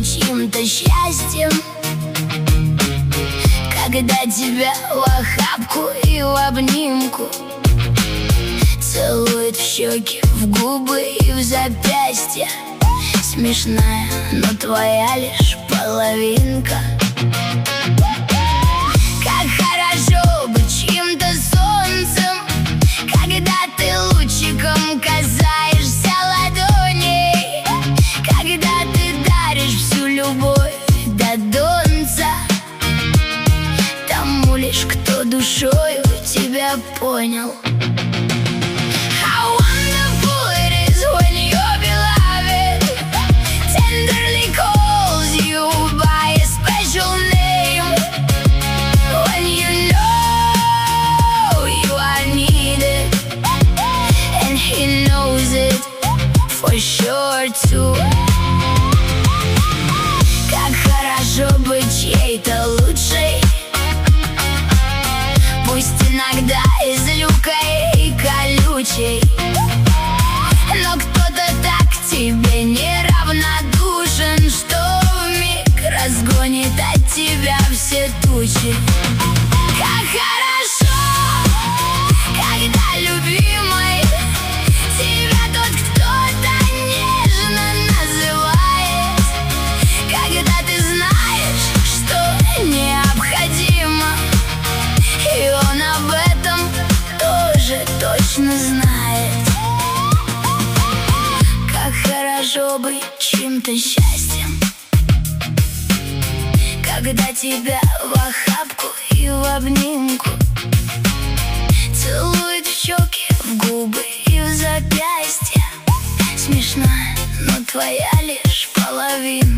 чьим-то счастьем, когда тебя в охапку и в обнимку целует в щеки, в губы и в запястья. Смешная, но твоя лишь половинка. Как хорошо быть чьим-то солнцем, когда ты лучиком касаешься ладоней, когда ты даришь всю любовь до донца тому лишь, кто душою тебя понял. Как хорошо быть чьей-то лучшей, пусть иногда и злюкой и колючей, но кто-то так к тебе неравнодушен, что вмиг разгонит от тебя все тучи. Как хорошо, когда любимый тебя тот кто-то нежно называет, когда ты знаешь, что необходимо, и он об этом тоже точно знает. Как хорошо быть чьим-то счастьем, когда тебя в охапку и в обнимку целует в щеки, в губы и в запястья. Смешная, но твоя лишь половина.